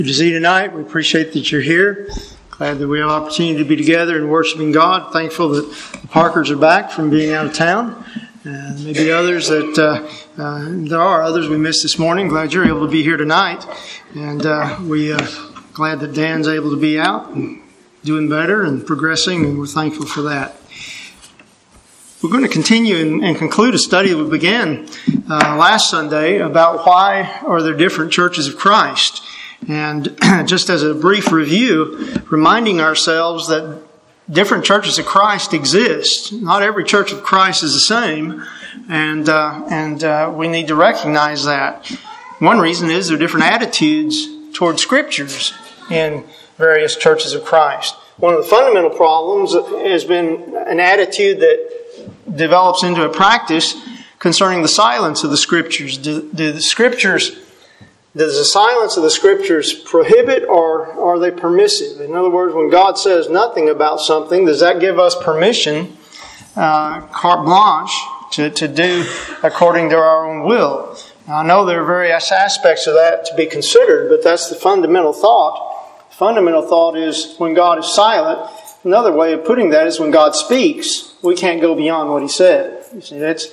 Good to see you tonight. We appreciate that you're here. Glad that we have an opportunity to be together and worshiping God. Thankful that the Parkers are back from being out of town. And maybe others that, there are others we missed this morning. Glad you're able to be here tonight. And we glad that Dan's able to be out and doing better and progressing, and we're thankful for that. We're going to continue and conclude a study that we began last Sunday about why are there different churches of Christ. And just as a brief review, reminding ourselves that different churches of Christ exist. Not every church of Christ is the same, and we need to recognize that. One reason is there are different attitudes toward Scriptures in various churches of Christ. One of the fundamental problems has been an attitude that develops into a practice concerning the silence of the Scriptures. Does the silence of the Scriptures prohibit or are they permissive? In other words, when God says nothing about something, does that give us permission, carte blanche, to do according to our own will? Now, I know there are various aspects of that to be considered, but that's the fundamental thought. The fundamental thought is when God is silent. Another way of putting that is when God speaks, we can't go beyond what He said. You see, that's,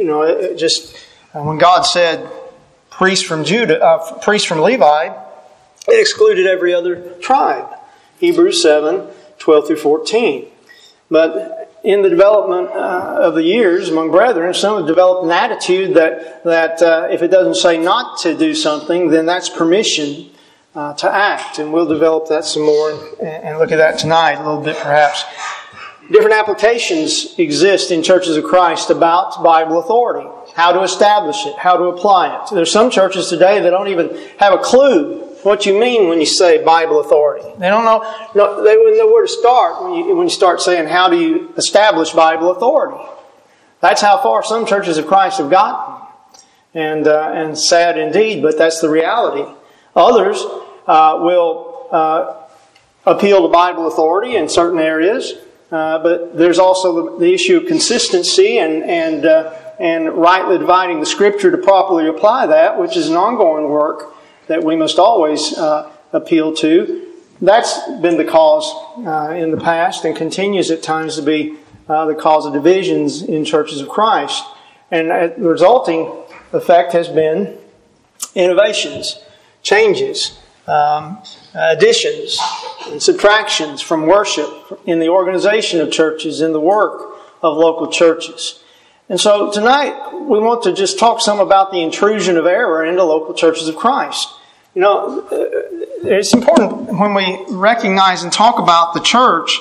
when God said, priests from Levi, it excluded every other tribe. Hebrews 7, 12 through 14. But in the development of the years among brethren, some have developed an attitude that if it doesn't say not to do something, then that's permission to act. And we'll develop that some more and look at that tonight a little bit perhaps. Different applications exist in churches of Christ about Bible authority. How to establish it, how to apply it. There's some churches today that don't even have a clue what you mean when you say Bible authority. They don't know. They wouldn't know where to start when you start saying how do you establish Bible authority. That's how far some churches of Christ have gotten, and sad indeed, but that's the reality. Others will appeal to Bible authority in certain areas, but there's also the issue of consistency and rightly dividing the Scripture to properly apply that, which is an ongoing work that we must always appeal to. That's been the cause in the past and continues at times to be the cause of divisions in churches of Christ. And the resulting effect has been innovations, changes, additions, and subtractions from worship in the organization of churches, in the work of local churches. And so tonight we want to just talk some about the intrusion of error into local churches of Christ. You know, it's important when we recognize and talk about the church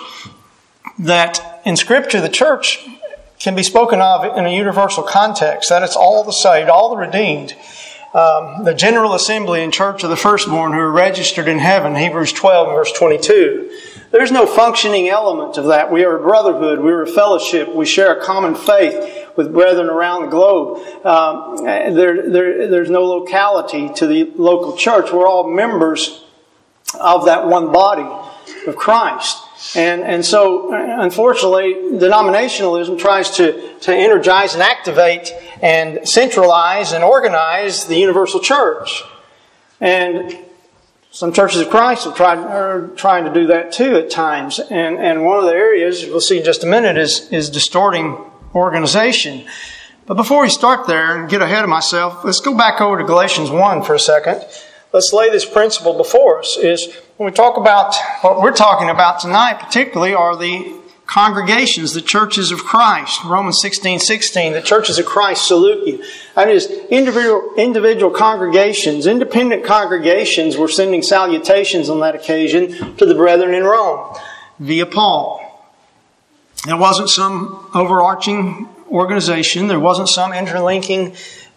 that in Scripture the church can be spoken of in a universal context. That it's all the saved, all the redeemed. The general assembly and church of the firstborn who are registered in heaven, Hebrews 12 and verse 22. There's no functioning element of that. We are a brotherhood. We are a fellowship. We share a common faith with brethren around the globe. There's no locality to the local church. We're all members of that one body of Christ. And so, unfortunately, denominationalism tries to energize and activate and centralize and organize the universal church. And some churches of Christ are trying to do that too at times. And one of the areas, we'll see in just a minute, is distorting organization. But before we start there and get ahead of myself, let's go back over to Galatians 1 for a second. Let's lay this principle before us. Is when we talk about what we're talking about tonight, particularly are the congregations, the churches of Christ. Romans 16:16, the churches of Christ salute you. That is, individual congregations, independent congregations were sending salutations on that occasion to the brethren in Rome via Paul. There wasn't some overarching organization. There wasn't some interlinking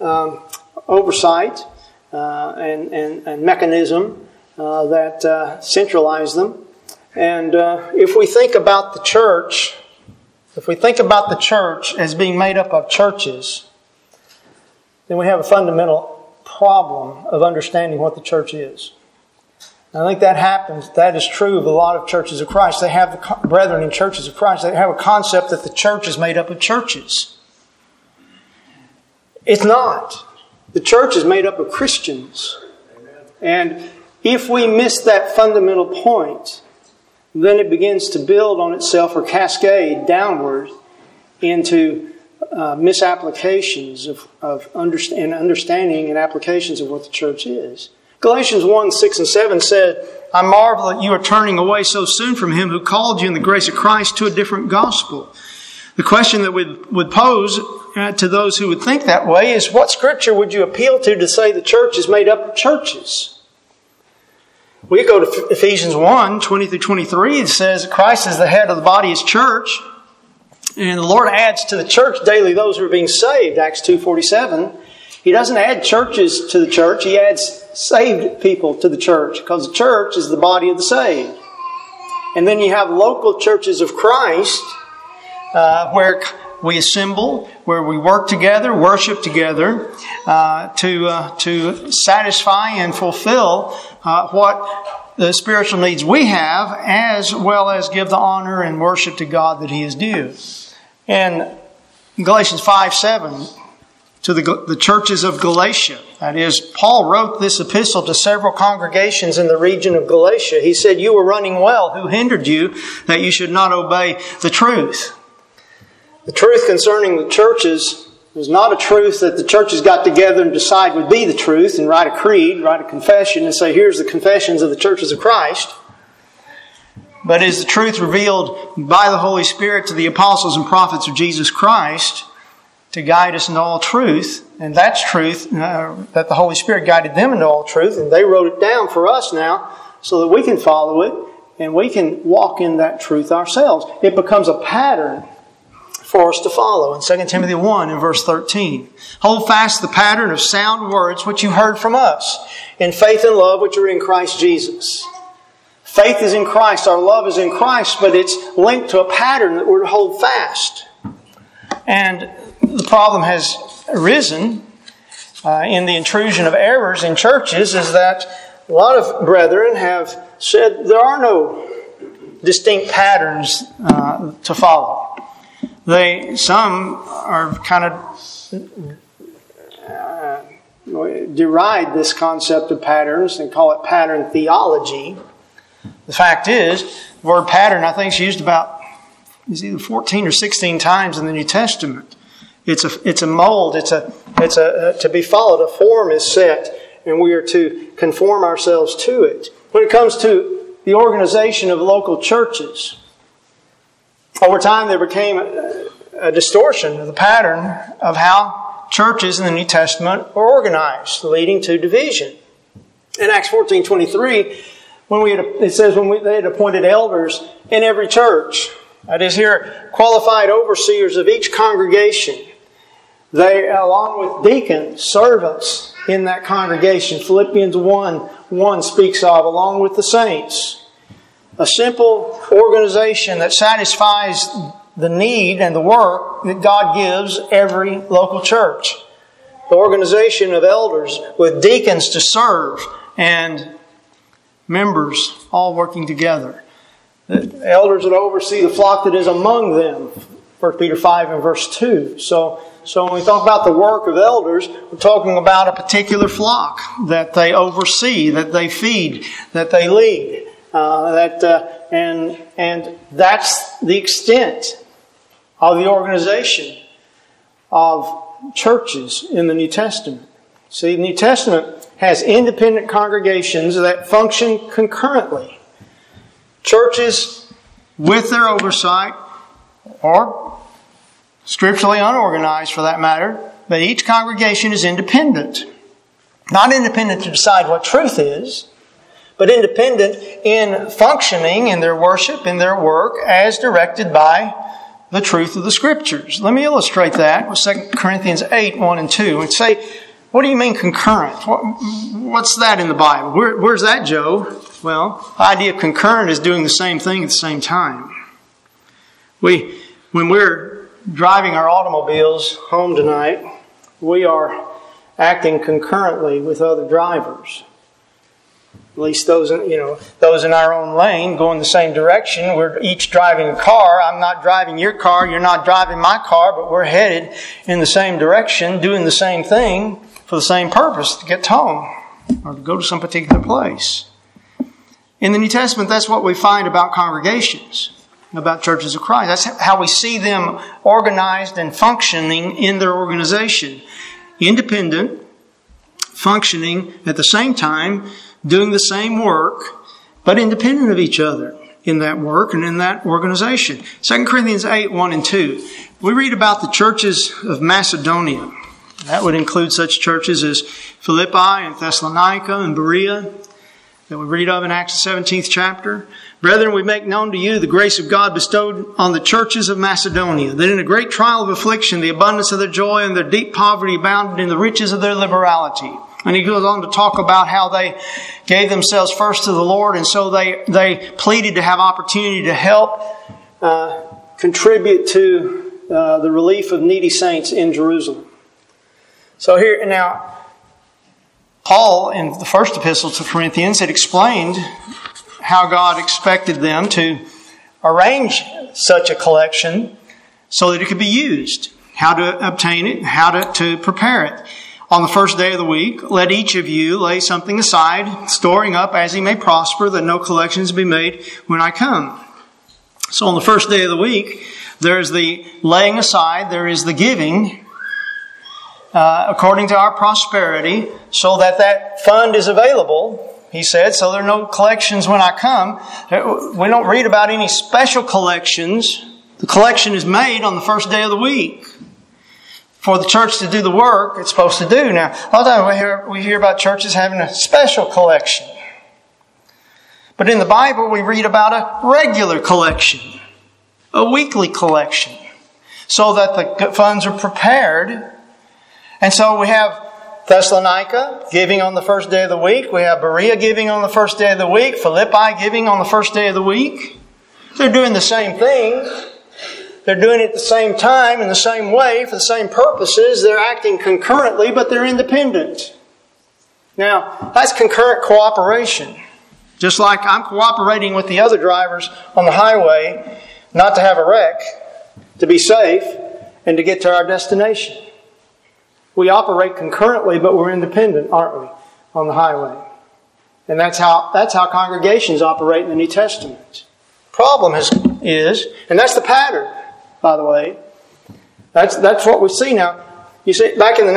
oversight and mechanism that centralized them. And if we think about the church as being made up of churches, then we have a fundamental problem of understanding what the church is. And I think that is true of a lot of churches of Christ. They have the brethren in churches of Christ. They have a concept that the church is made up of churches. It's not. The church is made up of Christians. And If we miss that fundamental point, then it begins to build on itself or cascade downward into misapplications of understanding and applications of what the church is. Galatians 1, 6 and 7 said, I marvel that you are turning away so soon from Him who called you in the grace of Christ to a different gospel. The question that would pose to those who would think that way is, what Scripture would you appeal to say the church is made up of churches? We go to Ephesians 1, 20 through 23. It says Christ is the head of the body, His church. And the Lord adds to the church daily those who are being saved, Acts 2:47. He doesn't add churches to the church. He adds saved people to the church, because the church is the body of the saved. And then you have local churches of Christ, where we assemble, where we work together, worship together, to satisfy and fulfill what the spiritual needs we have, as well as give the honor and worship to God that He is due. And Galatians 5:7, to the churches of Galatia. That is, Paul wrote this epistle to several congregations in the region of Galatia. He said, you were running well. Who hindered you that you should not obey the truth? The truth concerning the churches is not a truth that the churches got together and decide would be the truth and write a creed, write a confession and say, here's the confessions of the churches of Christ. But is the truth revealed by the Holy Spirit to the apostles and prophets of Jesus Christ to guide us into all truth. And that's truth, that the Holy Spirit guided them into all truth. And they wrote it down for us now so that we can follow it and we can walk in that truth ourselves. It becomes a pattern for us to follow. In 2 Timothy 1 and verse 13. Hold fast the pattern of sound words which you heard from us, in faith and love which are in Christ Jesus. Faith is in Christ, our love is in Christ, but it's linked to a pattern that we're to hold fast. And the problem has arisen in the intrusion of errors in churches is that a lot of brethren have said there are no distinct patterns to follow. Some are kind of deride this concept of patterns and call it pattern theology. The fact is, the word pattern, I think, is used about either 14 or 16 times in the New Testament. It's a mold. It's to be followed. A form is set, and we are to conform ourselves to it. When it comes to the organization of local churches, over time there became a distortion of the pattern of how churches in the New Testament are organized, leading to division. In Acts 14:23, it says they had appointed elders in every church. That is, here, qualified overseers of each congregation. They, along with deacons, servants in that congregation. Philippians 1 speaks of, along with the saints. A simple organization that satisfies the need and the work that God gives every local church. The organization of elders with deacons to serve and members all working together. The elders that oversee the flock that is among them. 1 Peter 5 and verse 2. So when we talk about the work of elders, we're talking about a particular flock that they oversee, that they feed, that they lead. And that's the extent of the organization of churches in the New Testament. See, the New Testament has independent congregations that function concurrently. Churches with their oversight, or scripturally unorganized for that matter, but each congregation is independent. Not independent to decide what truth is, but independent in functioning in their worship, in their work, as directed by the truth of the Scriptures. Let me illustrate that with 2 Corinthians 8, 1 and 2. And say, what do you mean concurrent? What's that in the Bible? Where's that, Joe? Well, the idea of concurrent is doing the same thing at the same time. When we're driving our automobiles home tonight, we are acting concurrently with other drivers. At least those in our own lane, going the same direction. We're each driving a car. I'm not driving your car. You're not driving my car, but we're headed in the same direction, doing the same thing for the same purpose, to get home or to go to some particular place. In the New Testament, that's what we find about congregations, about churches of Christ. That's how we see them organized and functioning in their organization. Independent, functioning at the same time, doing the same work, but independent of each other in that work and in that organization. 2 Corinthians 8, 1 and 2. We read about the churches of Macedonia. That would include such churches as Philippi and Thessalonica and Berea that we read of in Acts the 17th chapter. Brethren, we make known to you the grace of God bestowed on the churches of Macedonia, that in a great trial of affliction, the abundance of their joy and their deep poverty abounded in the riches of their liberality. And he goes on to talk about how they gave themselves first to the Lord, and so they pleaded to have opportunity to help contribute to the relief of needy saints in Jerusalem. So here, now, Paul, in the first epistle to Corinthians, had explained how God expected them to arrange such a collection so that it could be used, how to obtain it, how to prepare it. On the first day of the week, let each of you lay something aside, storing up as he may prosper, that no collections be made when I come. So on the first day of the week, there is the laying aside, there is the giving, according to our prosperity, so that fund is available, he said, so there are no collections when I come. We don't read about any special collections. The collection is made on the first day of the week for the church to do the work it's supposed to do. Now, a lot of times we hear about churches having a special collection. But in the Bible, we read about a regular collection, a weekly collection, so that the funds are prepared. And so we have Thessalonica giving on the first day of the week. We have Berea giving on the first day of the week. Philippi giving on the first day of the week. They're doing the same thing. They're doing it at the same time, in the same way, for the same purposes. They're acting concurrently, but they're independent. Now, that's concurrent cooperation. Just like I'm cooperating with the other drivers on the highway not to have a wreck, to be safe, and to get to our destination. We operate concurrently, but we're independent, aren't we, on the highway? And that's how congregations operate in the New Testament. Problem is, and that's the pattern, by the way. That's what we see now. You see, back in the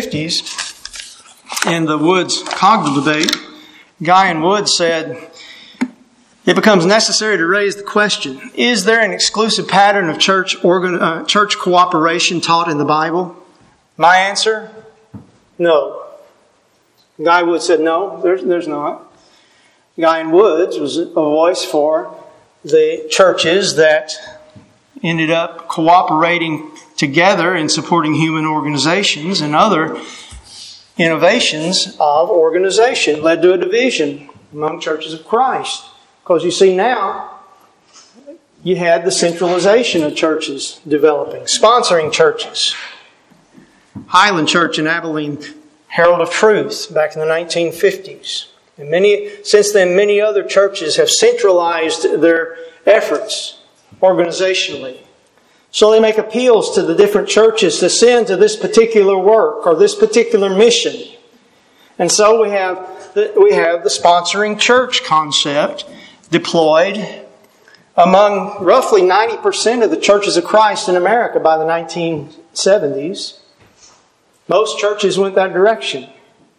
1950s, in the Woods-Cogdell debate, Guy and Woods said, it becomes necessary to raise the question, is there an exclusive pattern of church cooperation taught in the Bible? My answer, no. Guy Woods said, no, there's not. Guy and Woods was a voice for the churches that ended up cooperating together in supporting human organizations, and other innovations of organization led to a division among churches of Christ. Because you see now, you had the centralization of churches developing, sponsoring churches. Highland Church in Abilene, Herald of Truth, back in the 1950s. And since then, many other churches have centralized their efforts organizationally. So they make appeals to the different churches to send to this particular work or this particular mission. And so we have the sponsoring church concept deployed among roughly 90% of the churches of Christ in America by the 1970s. Most churches went that direction.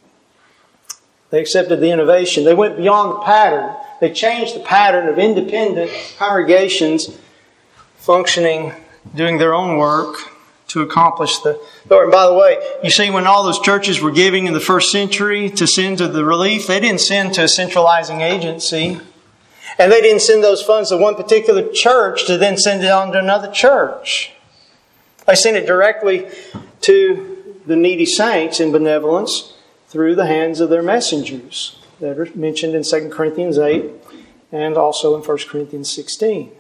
They accepted the innovation. They went beyond the pattern. They changed the pattern of independent congregations functioning, doing their own work to accomplish the Lord. And by the way, you see, when all those churches were giving in the first century to send to the relief, they didn't send to a centralizing agency. And they didn't send those funds to one particular church to then send it on to another church. They sent it directly to the needy saints in benevolence through the hands of their messengers that are mentioned in 2 Corinthians 8 and also in 1 Corinthians 16.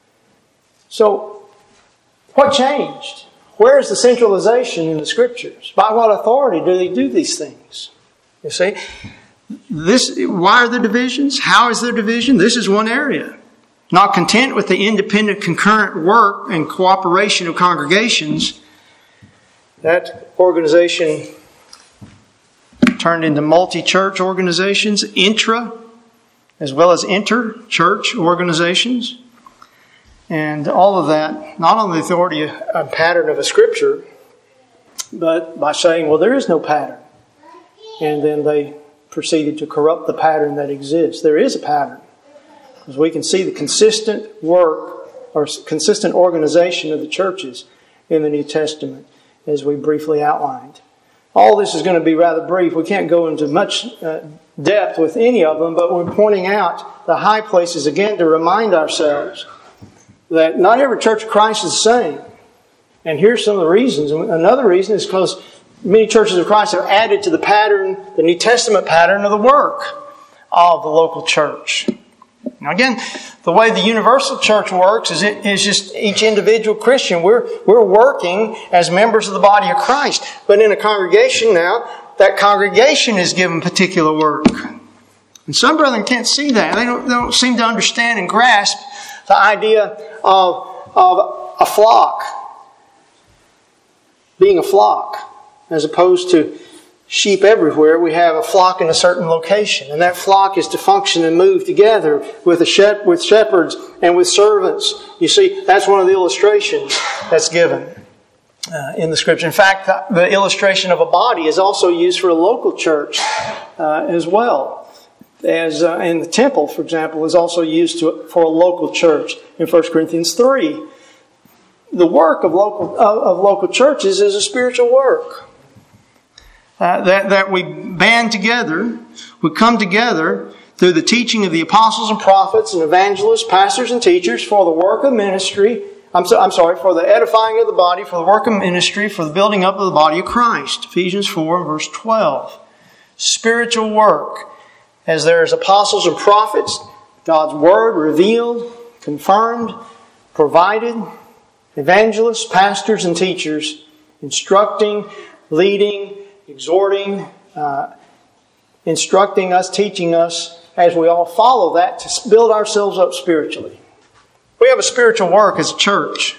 So, what changed? Where is the centralization in the Scriptures? By what authority do they do these things? You see, why are there divisions? How is there division? This is one area. Not content with the independent concurrent work and cooperation of congregations, that organization turned into multi-church organizations, as well as inter-church organizations. And all of that, not on the authority and pattern of a Scripture, but by saying, well, there is no pattern. And then they proceeded to corrupt the pattern that exists. There is a pattern. Because we can see the consistent work or consistent organization of the churches in the New Testament, as we briefly outlined. All this is going to be rather brief. We can't go into much depth with any of them, but we're pointing out the high places again to remind ourselves that not every Church of Christ is the same. And here's some of the reasons. Another reason is because many churches of Christ have added to the pattern, the New Testament pattern of the work of the local church. Now again, the way the universal church works is just each individual Christian. We're working as members of the body of Christ. But in a congregation now, that congregation is given particular work. And some brethren can't see that. They don't seem to understand and grasp the idea of a flock. Being a flock. As opposed to sheep everywhere, we have a flock in a certain location. And that flock is to function and move together with shepherds and with servants. You see, that's one of the illustrations that's given in the Scripture. In fact, the illustration of a body is also used for a local church as well. As in the temple, for example, is also used for a local church in 1 Corinthians 3. The work of local churches is a spiritual work. That we band together, we come together through the teaching of the apostles and prophets and evangelists, pastors and teachers for the work of ministry. For the edifying of the body, for the work of ministry, for the building up of the body of Christ. Ephesians 4 verse 12. Spiritual work. As there is apostles and prophets, God's Word revealed, confirmed, provided, evangelists, pastors, and teachers, instructing, leading, exhorting, instructing us, teaching us, as we all follow that to build ourselves up spiritually. We have a spiritual work as a church.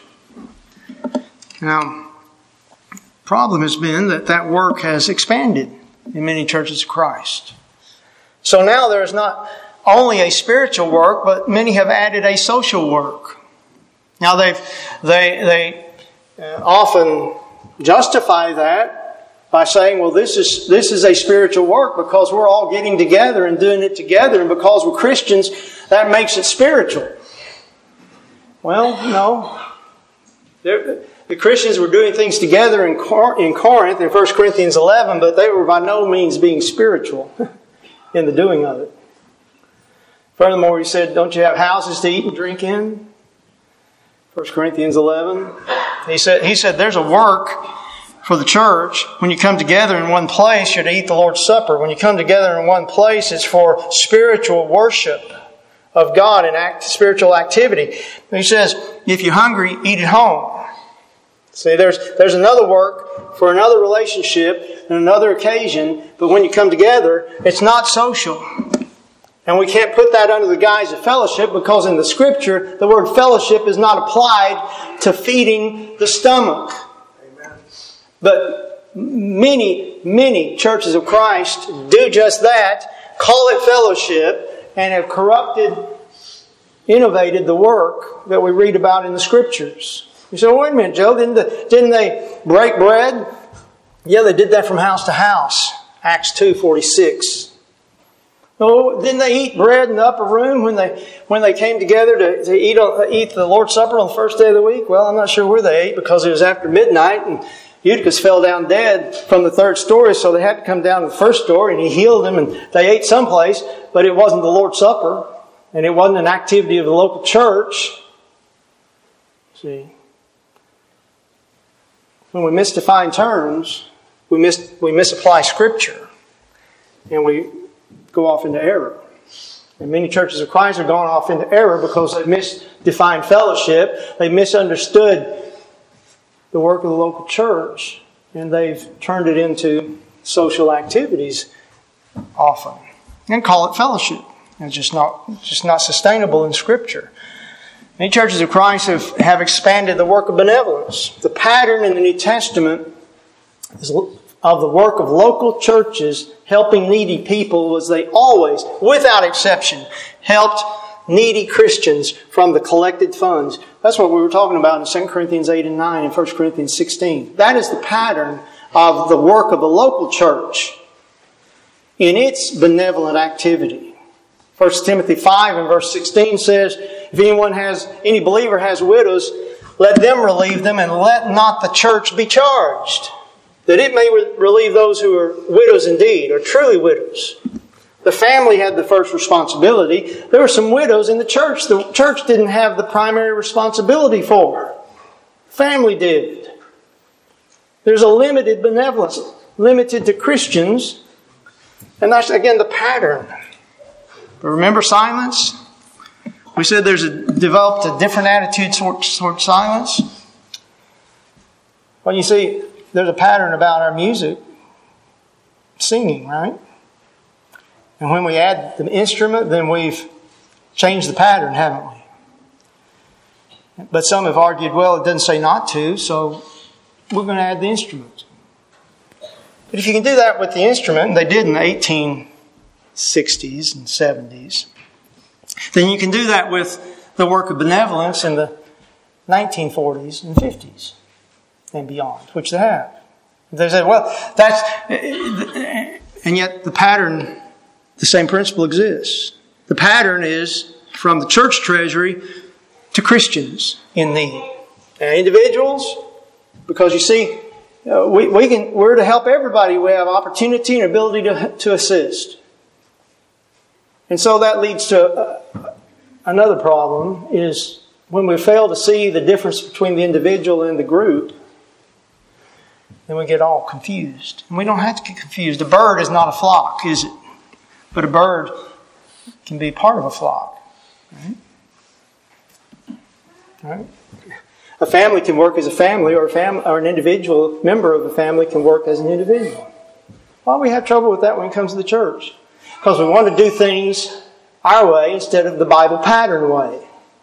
Now, the problem has been that work has expanded in many churches of Christ. So now there is not only a spiritual work, but many have added a social work. Now they often justify that by saying, well, this is a spiritual work because we're all getting together and doing it together, and because we're Christians, that makes it spiritual. Well, no. The Christians were doing things together in Corinth, in 1 Corinthians 11, but they were by no means being spiritual in the doing of it. Furthermore, he said, don't you have houses to eat and drink in? 1 Corinthians 11. He said there's a work for the church. When you come together in one place, you're to eat the Lord's Supper. When you come together in one place, it's for spiritual worship of God and spiritual activity. He says, if you're hungry, eat at home. See, there's another work for another relationship and another occasion, but when you come together, it's not social. And we can't put that under the guise of fellowship because in the Scripture, the word fellowship is not applied to feeding the stomach. Amen. But many churches of Christ do just that, call it fellowship, and have innovated the work that we read about in the Scriptures. You say, well, wait a minute, Joe, didn't they break bread? Yeah, they did that from house to house. Acts 2:46. Oh, didn't they eat bread in the upper room when they came together to eat the Lord's Supper on the first day of the week? Well, I'm not sure where they ate because it was after midnight and Eutychus fell down dead from the third story, so they had to come down to the first story and he healed him and they ate someplace, but it wasn't the Lord's Supper and it wasn't an activity of the local church. See? When we misdefine terms, we misapply Scripture, and we go off into error. And many churches of Christ are going off into error because they misdefined fellowship, they misunderstood the work of the local church, and they've turned it into social activities often, and call it fellowship. It's just not sustainable in Scripture. Many churches of Christ have expanded the work of benevolence. The pattern in the New Testament is of the work of local churches helping needy people was they always, without exception, helped needy Christians from the collected funds. That's what we were talking about in 2 Corinthians 8 and 9 and 1 Corinthians 16. That is the pattern of the work of the local church in its benevolent activity. 1 Timothy 5 and verse 16 says, if any believer has widows, let them relieve them, and let not the church be charged, that it may relieve those who are widows indeed, or truly widows. The family had the first responsibility. There were some widows in the church. The church didn't have the primary responsibility for. Family did. There's a limited benevolence, limited to Christians. And that's, again, the pattern. But remember silence? We said developed a different attitude towards silence. Well, you see, there's a pattern about our music. Singing, right? And when we add the instrument, then we've changed the pattern, haven't we? But some have argued, well, it doesn't say not to, so we're going to add the instrument. But if you can do that with the instrument, and they did in the 1860s and 70s, then you can do that with the work of benevolence in the 1940s and 50s and beyond, which they have. They say, well, that's... And yet the pattern, the same principle exists. The pattern is from the church treasury to Christians in need. And individuals, because you see, we're to help everybody. We have opportunity and ability to assist. And so that leads to another problem, is when we fail to see the difference between the individual and the group, then we get all confused. And we don't have to get confused. A bird is not a flock, is it? But a bird can be part of a flock. Right? Right? A family can work as a family, or an individual member of a family can work as an individual. Why do we have trouble with that when it comes to the church? Because we want to do things our way instead of the Bible pattern way.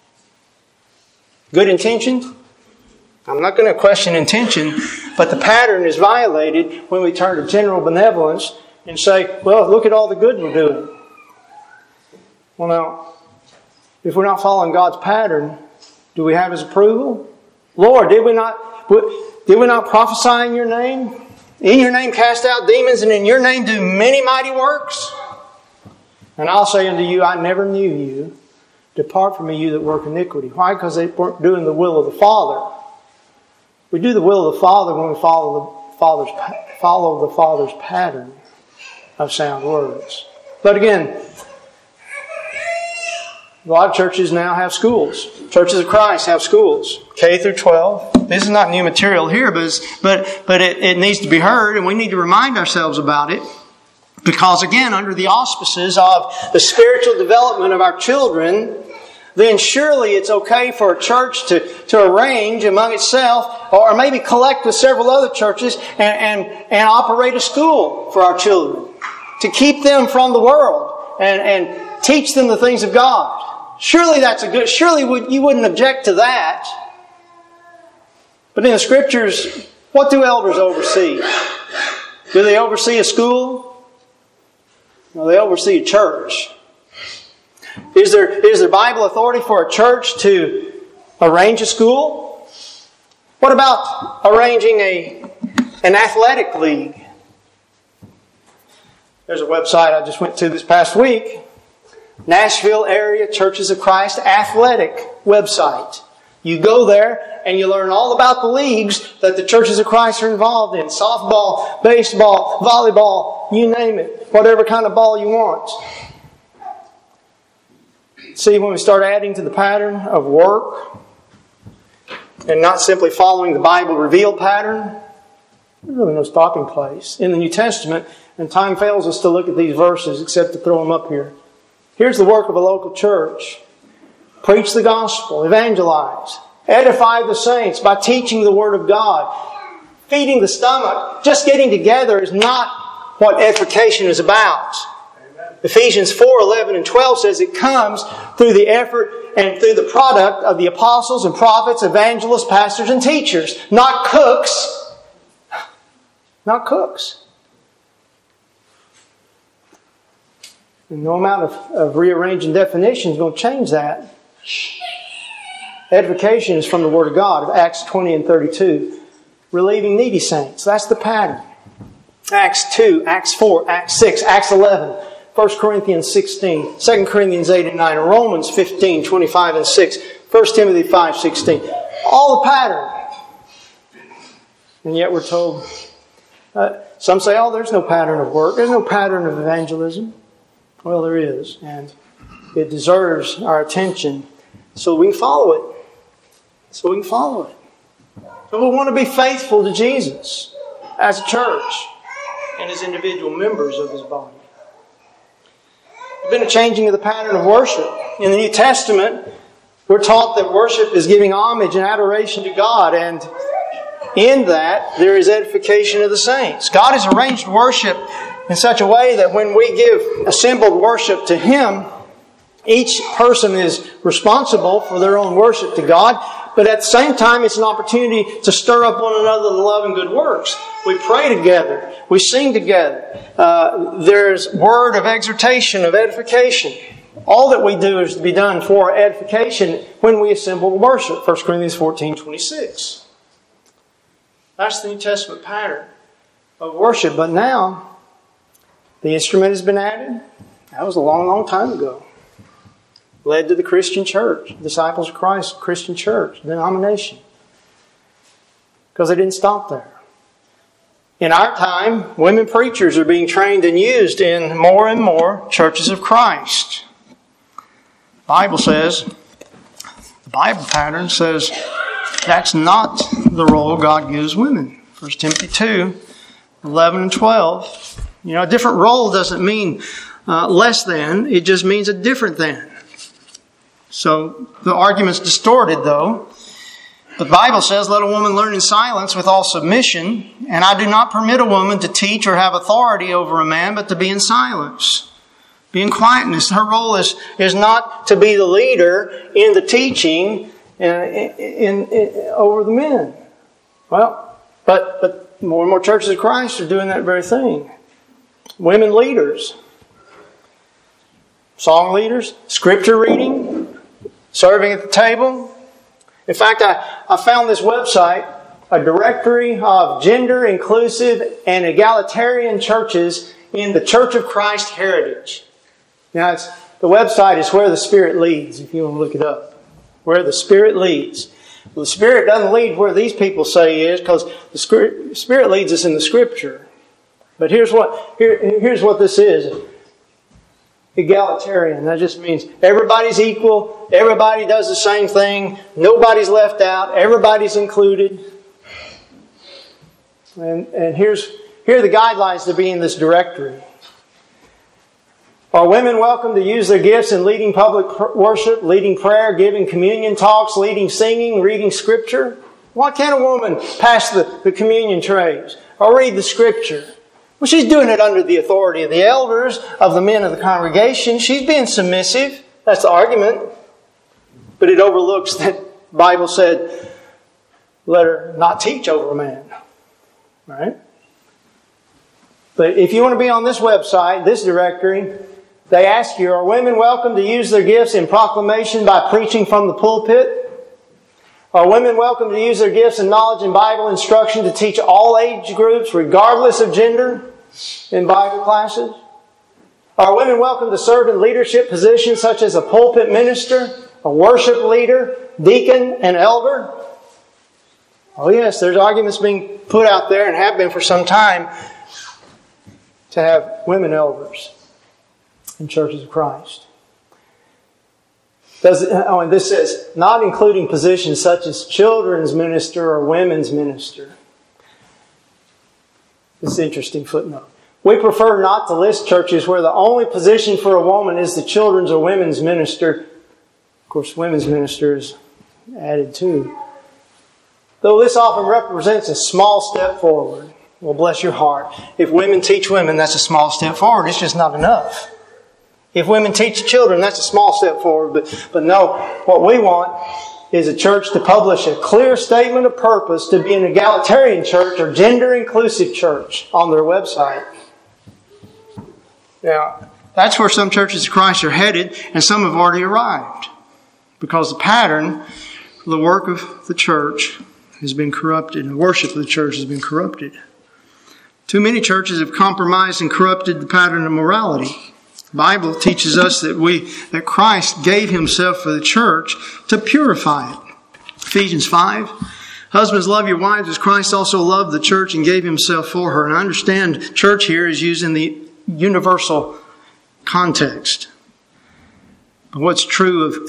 Good intentions? I'm not going to question intention, but the pattern is violated when we turn to general benevolence and say, well, look at all the good we're doing. Well, now, if we're not following God's pattern, do we have His approval? Lord, did we not prophesy in your name? In your name cast out demons, and in your name do many mighty works? And I'll say unto you, I never knew you. Depart from me, you that work iniquity. Why? Because they weren't doing the will of the Father. We do the will of the Father when we follow the Father's pattern of sound words. But again, a lot of churches now have schools. Churches of Christ have schools, K through 12. This is not new material here, but it needs to be heard, and we need to remind ourselves about it. Because again, under the auspices of the spiritual development of our children, then surely it's okay for a church to arrange among itself, or maybe collect with several other churches and operate a school for our children, to keep them from the world and teach them the things of God. Surely you wouldn't object to that. But in the Scriptures, what do elders oversee? Do they oversee a school? No, they oversee a church. Is there Bible authority for a church to arrange a school? What about arranging an athletic league? There's a website I just went to this past week. Nashville Area Churches of Christ Athletic website. You go there and you learn all about the leagues that the Churches of Christ are involved in. Softball, baseball, volleyball, you name it. Whatever kind of ball you want. See, when we start adding to the pattern of work and not simply following the Bible revealed pattern, there's really no stopping place. In the New Testament, and time fails us to look at these verses except to throw them up here. Here's the work of a local church. Preach the gospel, evangelize, edify the saints by teaching the Word of God, feeding the stomach. Just getting together is not what edification is about. Amen. Ephesians 4:11 and 12 says it comes through the effort and through the product of the apostles and prophets, evangelists, pastors, and teachers. Not cooks, not cooks. And no amount of rearranging definitions is going to change that. Edification is from the Word of God, of Acts 20 and 32. Relieving needy saints. That's the pattern. Acts 2, Acts 4, Acts 6, Acts 11, 1 Corinthians 16, 2 Corinthians 8 and 9, and Romans 15, 25 and 6, 1 Timothy 5, 16. All the pattern. And yet we're told, some say, oh, there's no pattern of work. There's no pattern of evangelism. Well, there is. And it deserves our attention so we can follow it. So we want to be faithful to Jesus as a church and as individual members of His body. There's been a changing of the pattern of worship. In the New Testament, we're taught that worship is giving homage and adoration to God, and in that there is edification of the saints. God has arranged worship in such a way that when we give assembled worship to Him, each person is responsible for their own worship to God, but at the same time it's an opportunity to stir up one another to love and good works. We pray together. We sing together. There's word of exhortation, of edification. All that we do is to be done for edification when we assemble worship. 1 Corinthians 14:26. That's the New Testament pattern of worship. But now, the instrument has been added. That was a long, long time ago. Led to the Christian church, Disciples of Christ, Christian church, denomination. Because they didn't stop there. In our time, women preachers are being trained and used in more and more churches of Christ. The Bible says, the Bible pattern says, that's not the role God gives women. 1 Timothy 2, 11 and 12. A different role doesn't mean less than. It just means a different than. So the argument's distorted, though. The Bible says, let a woman learn in silence with all submission. And I do not permit a woman to teach or have authority over a man, but to be in silence. Be in quietness. Her role is not to be the leader in the teaching over the men. Well, but more and more churches of Christ are doing that very thing. Women leaders. Song leaders. Scripture reading. Serving at the table. In fact, I found this website, a directory of gender inclusive and egalitarian churches in the Church of Christ heritage. Now, the website is Where the Spirit Leads, if you want to look it up. Where the Spirit leads. Well, the Spirit doesn't lead where these people say He is, because the Spirit leads us in the Scripture. But here's what this is. Egalitarian. That just means everybody's equal. Everybody does the same thing. Nobody's left out. Everybody's included. And here are the guidelines to be in this directory. Are women welcome to use their gifts in leading public worship, leading prayer, giving communion talks, leading singing, reading Scripture? Why can't a woman pass the communion trays or read the Scripture? Well, she's doing it under the authority of the elders, of the men of the congregation. She's being submissive. That's the argument. But it overlooks that the Bible said, let her not teach over a man. Right? But if you want to be on this website, this directory, they ask you, are women welcome to use their gifts in proclamation by preaching from the pulpit? Are women welcome to use their gifts in knowledge and Bible instruction to teach all age groups, regardless of gender, in Bible classes? Are women welcome to serve in leadership positions such as a pulpit minister, a worship leader, deacon, and elder? Oh yes, there's arguments being put out there and have been for some time to have women elders in churches of Christ. And this says, not including positions such as children's minister or women's minister. This is an interesting footnote. We prefer not to list churches where the only position for a woman is the children's or women's minister. Of course, women's minister is added too. Though this often represents a small step forward. Well, bless your heart. If women teach women, that's a small step forward. It's just not enough. If women teach children, that's a small step forward. But no, what we want is a church to publish a clear statement of purpose to be an egalitarian church or gender-inclusive church on their website. Now, that's where some churches of Christ are headed, and some have already arrived. Because the pattern, the work of the church has been corrupted, and the worship of the church has been corrupted. Too many churches have compromised and corrupted the pattern of morality. The Bible teaches us that Christ gave Himself for the church to purify it. Ephesians 5, husbands, love your wives as Christ also loved the church and gave Himself for her. And I understand church here is used in the universal context. But what's true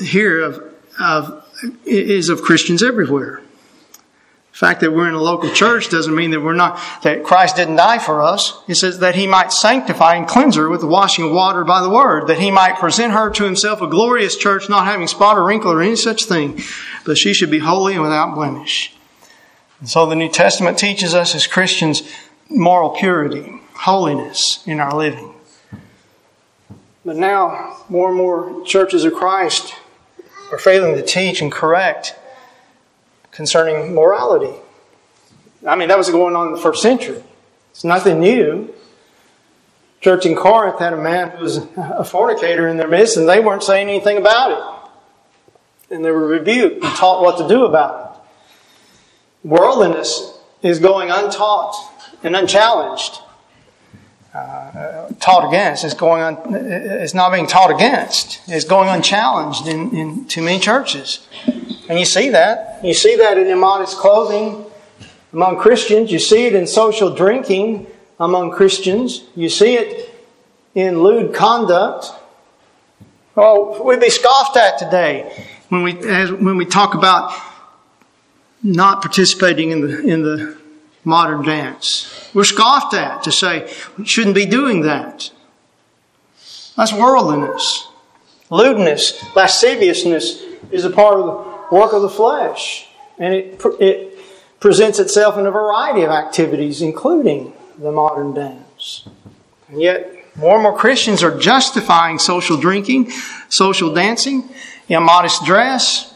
is of Christians everywhere. The fact that we're in a local church doesn't mean that Christ didn't die for us. It says that He might sanctify and cleanse her with the washing of water by the Word, that He might present her to Himself a glorious church, not having spot or wrinkle or any such thing, but she should be holy and without blemish. And so the New Testament teaches us as Christians moral purity, holiness in our living. But now, more and more churches of Christ are failing to teach and correct concerning morality. I mean, that was going on in the first century. It's nothing new. Church in Corinth had a man who was a fornicator in their midst, and they weren't saying anything about it. And they were rebuked and taught what to do about it. Worldliness is going untaught and unchallenged. Taught against is going on. It's not being taught against. It's going unchallenged in too many churches. And you see that. You see that in immodest clothing among Christians. You see it in social drinking among Christians. You see it in lewd conduct. Oh, we'd be scoffed at today when we talk about not participating in the modern dance. We're scoffed at to say we shouldn't be doing that. That's worldliness. Lewdness, lasciviousness is a part of the work of the flesh. And it presents itself in a variety of activities, including the modern dance. And yet, more and more Christians are justifying social drinking, social dancing, immodest dress.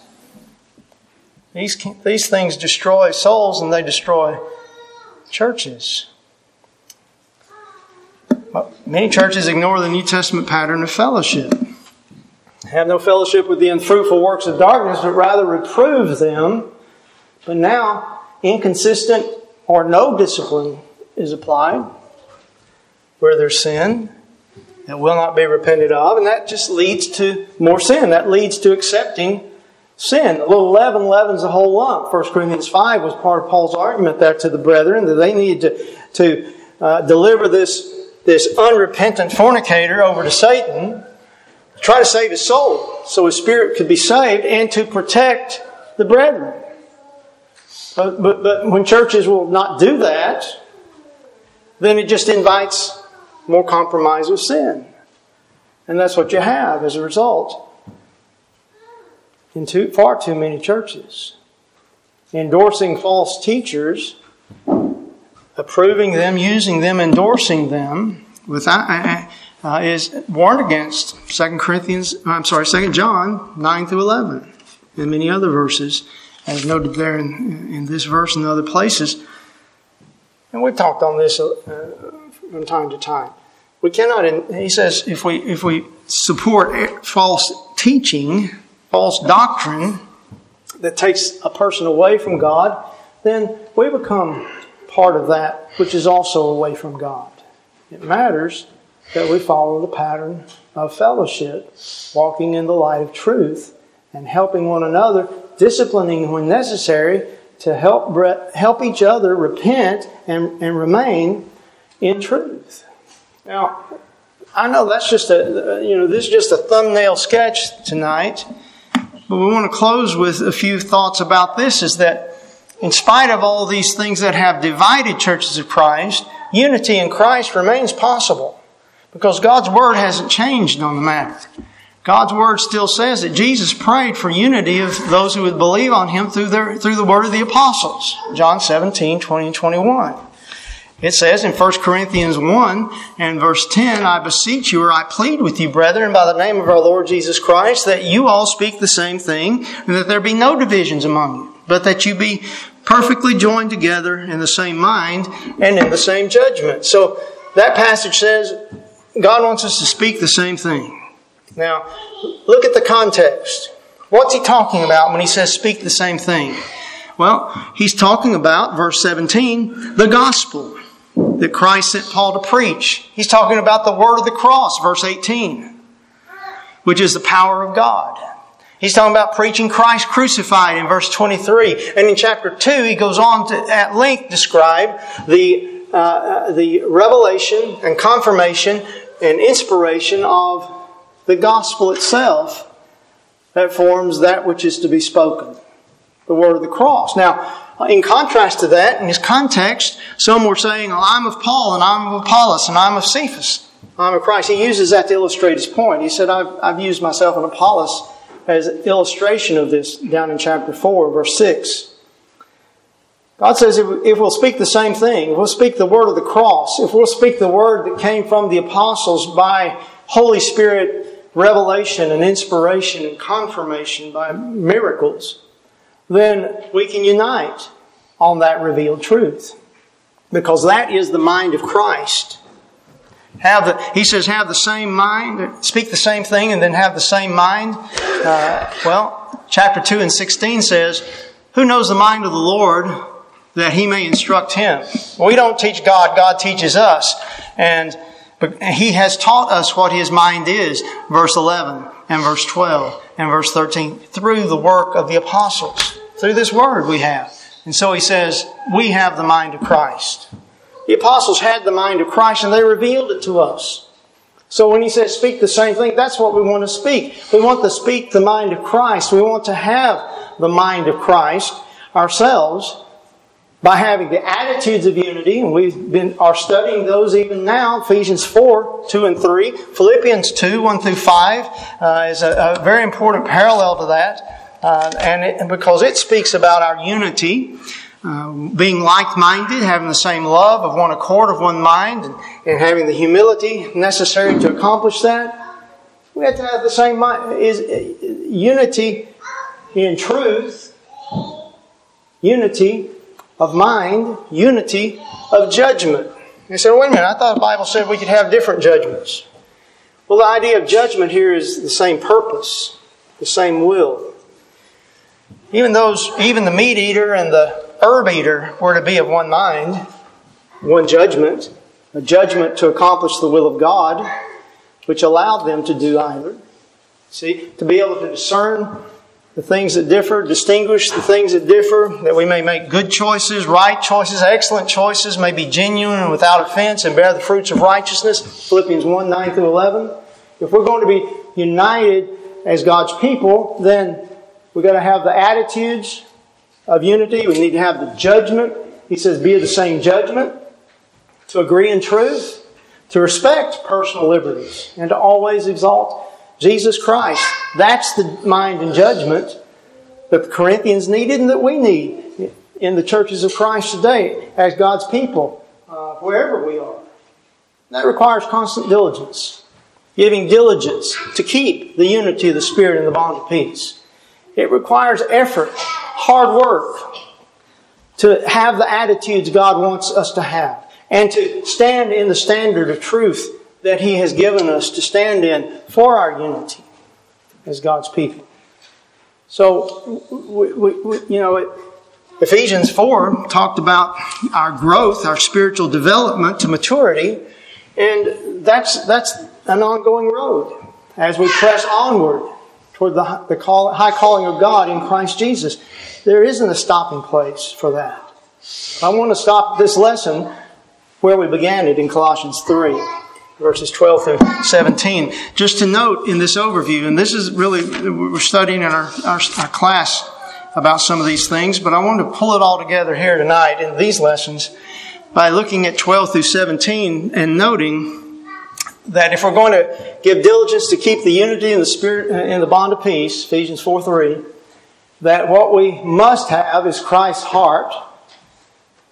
These things destroy souls and they destroy churches. Many churches ignore the New Testament pattern of fellowship. Have no fellowship with the unfruitful works of darkness, but rather reprove them. But now, inconsistent or no discipline is applied where there's sin that will not be repented of, and that just leads to more sin. That leads to accepting sin. A little leaven leavens the whole lump. 1 Corinthians 5 was part of Paul's argument there to the brethren that they needed to deliver this unrepentant fornicator over to Satan, try to save his soul so his spirit could be saved, and to protect the brethren. But when churches will not do that, then it just invites more compromise with sin. And that's what you have as a result in far too many churches. Endorsing false teachers, approving them, using them, endorsing them is warned against. 2 John 9 through 11, and many other verses, as noted there in this verse and other places. And we've talked on this from time to time. We cannot. He says if we support false teaching, false doctrine that takes a person away from God, then we become part of that which is also away from God. It matters that we follow the pattern of fellowship, walking in the light of truth, and helping one another, disciplining when necessary to help each other repent and remain in truth. Now, I know that's just this is just a thumbnail sketch tonight, but we want to close with a few thoughts about this. Is that in spite of all these things that have divided churches of Christ, unity in Christ remains possible because God's Word hasn't changed on the matter. God's Word still says that Jesus prayed for unity of those who would believe on Him through the word of the apostles. John 17, 20 and 21. It says in 1 Corinthians 1 and verse 10, I beseech you, or I plead with you, brethren, by the name of our Lord Jesus Christ, that you all speak the same thing, and that there be no divisions among you, but that you be perfectly joined together in the same mind and in the same judgment. So that passage says God wants us to speak the same thing. Now, look at the context. What's he talking about when he says speak the same thing? Well, he's talking about, verse 17, the gospel that Christ sent Paul to preach. He's talking about the word of the cross, verse 18, which is the power of God. He's talking about preaching Christ crucified in verse 23. And in chapter 2, he goes on to at length describe the revelation and confirmation and inspiration of the gospel itself that forms that which is to be spoken. The word of the cross. Now, in contrast to that, in his context, some were saying, well, I'm of Paul, and I'm of Apollos, and I'm of Cephas. I'm of Christ. He uses that to illustrate his point. He said, I've used myself and Apollos as an illustration of this down in chapter 4, verse 6. God says if we'll speak the same thing, if we'll speak the word of the cross, if we'll speak the word that came from the apostles by Holy Spirit revelation and inspiration and confirmation by miracles, then we can unite on that revealed truth. Because that is the mind of Christ. He says, have the same mind, speak the same thing, and then have the same mind. Chapter 2 and 16 says, who knows the mind of the Lord that he may instruct him? We don't teach God, God teaches us. And he has taught us what his mind is, verse 11 and verse 12 and verse 13, through the work of the apostles. Through this word we have. And so he says, we have the mind of Christ. The apostles had the mind of Christ and they revealed it to us. So when he says speak the same thing, that's what we want to speak. We want to speak the mind of Christ. We want to have the mind of Christ ourselves by having the attitudes of unity, and are studying those even now. Ephesians 4, 2 and 3. Philippians 2, 1 through 5 is a very important parallel to that. And because it speaks about our unity, being like-minded, having the same love, of one accord, of one mind, and having the humility necessary to accomplish that. We have to have the same mind. Unity in truth, unity of mind, unity of judgment. You say, wait a minute, I thought the Bible said we could have different judgments. Well, the idea of judgment here is the same purpose, the same will. Even the meat eater and the herb eater were to be of one mind, one judgment, a judgment to accomplish the will of God, which allowed them to do either. See, to be able to discern the things that differ, distinguish the things that differ, that we may make good choices, right choices, excellent choices, may be genuine and without offense, and bear the fruits of righteousness. Philippians 1, 9 through 11. If we're going to be united as God's people, then we've got to have the attitudes of unity. We need to have the judgment. He says, be of the same judgment, to agree in truth, to respect personal liberties, and to always exalt Jesus Christ. That's the mind and judgment that the Corinthians needed and that we need in the churches of Christ today as God's people, wherever we are. That requires constant diligence, giving diligence to keep the unity of the Spirit in the bond of peace. It requires effort, hard work, to have the attitudes God wants us to have, and to stand in the standard of truth that He has given us to stand in for our unity as God's people. So, Ephesians 4 talked about our growth, our spiritual development to maturity, and that's an ongoing road as we press onward toward the high calling of God in Christ Jesus. There isn't a stopping place for that. I want to stop this lesson where we began it in Colossians 3. Verses 12 through 17. Just to note in this overview, and this is really, we're studying in our class about some of these things, but I wanted to pull it all together here tonight in these lessons by looking at 12 through 17 and noting that if we're going to give diligence to keep the unity in the Spirit, in the bond of peace, Ephesians 4:3, that what we must have is Christ's heart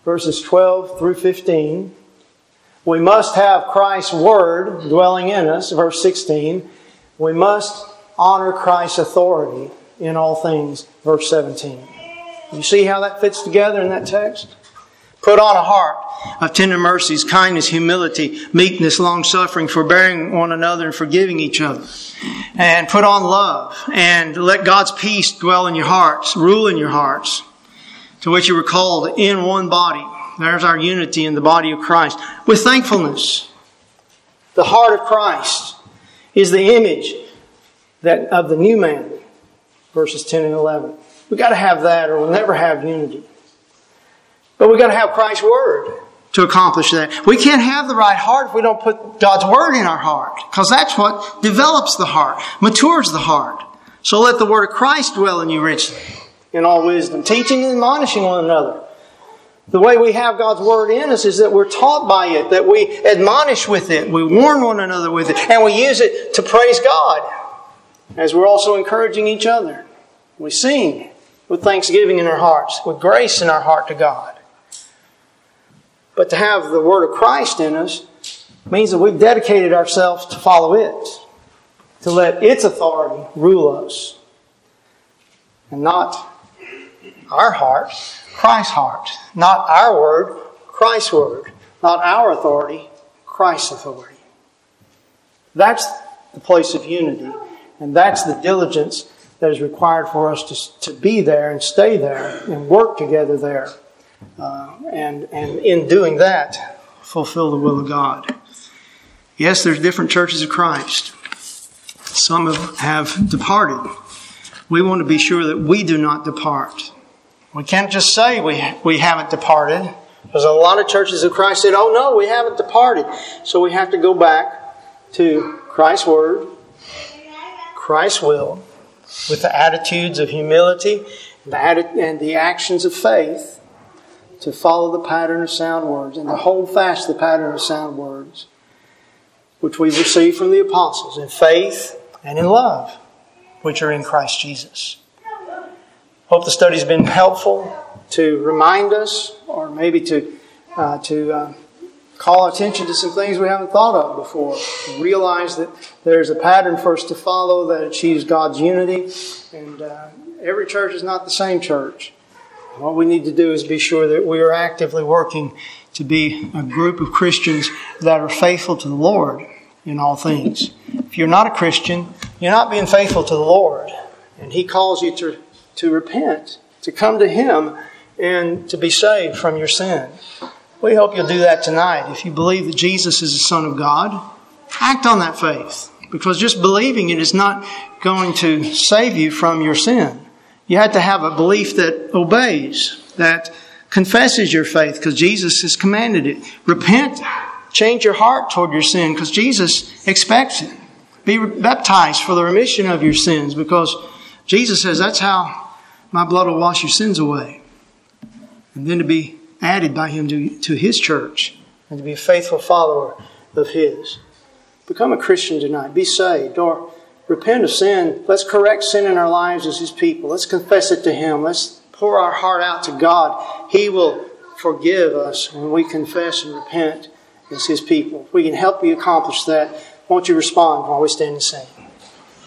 verses 12 through 15. We must have Christ's Word dwelling in us, verse 16. We must honor Christ's authority in all things, verse 17. You see how that fits together in that text? Put on a heart of tender mercies, kindness, humility, meekness, long-suffering, forbearing one another and forgiving each other. And put on love and let God's peace dwell in your hearts, rule in your hearts, to which you were called in one body. There's our unity in the body of Christ. With thankfulness, the heart of Christ is the image of the new man, verses 10 and 11. We've got to have that or we'll never have unity. But we've got to have Christ's Word to accomplish that. We can't have the right heart if we don't put God's Word in our heart, because that's what develops the heart, matures the heart. So let the Word of Christ dwell in you richly, in all wisdom, teaching and admonishing one another. The way we have God's Word in us is that we're taught by it, that we admonish with it, we warn one another with it, and we use it to praise God, as we're also encouraging each other. We sing with thanksgiving in our hearts, with grace in our heart to God. But to have the Word of Christ in us means that we've dedicated ourselves to follow it, to let its authority rule us. And not our heart, Christ's heart. Not our word, Christ's word. Not our authority, Christ's authority. That's the place of unity. And that's the diligence that is required for us to be there and stay there and work together there. And in doing that, fulfill the will of God. Yes, there's different churches of Christ. Some have departed. We want to be sure that we do not depart. We can't just say we haven't departed. There's a lot of churches of Christ that, oh no, we haven't departed. So we have to go back to Christ's Word, Christ's will, with the attitudes of humility and the actions of faith, to follow the pattern of sound words and to hold fast the pattern of sound words, which we've received from the apostles in faith and in love, which are in Christ Jesus. Hope the study's been helpful to remind us, or maybe to call attention to some things we haven't thought of before. Realize that there's a pattern for us to follow that achieves God's unity, and every church is not the same church. What we need to do is be sure that we are actively working to be a group of Christians that are faithful to the Lord in all things. If you're not a Christian, you're not being faithful to the Lord. And He calls you to repent, to come to Him, and to be saved from your sin. We hope you'll do that tonight. If you believe that Jesus is the Son of God, act on that faith. Because just believing it is not going to save you from your sin. You have to have a belief that obeys, that confesses your faith, because Jesus has commanded it. Repent, change your heart toward your sin, because Jesus expects it. Be baptized for the remission of your sins, because Jesus says, that's how my blood will wash your sins away. And then to be added by Him to His church, and to be a faithful follower of His. Become a Christian tonight. Be saved, or repent of sin. Let's correct sin in our lives as His people. Let's confess it to Him. Let's pour our heart out to God. He will forgive us when we confess and repent as His people. If we can help you accomplish that, won't you respond while we stand and sing?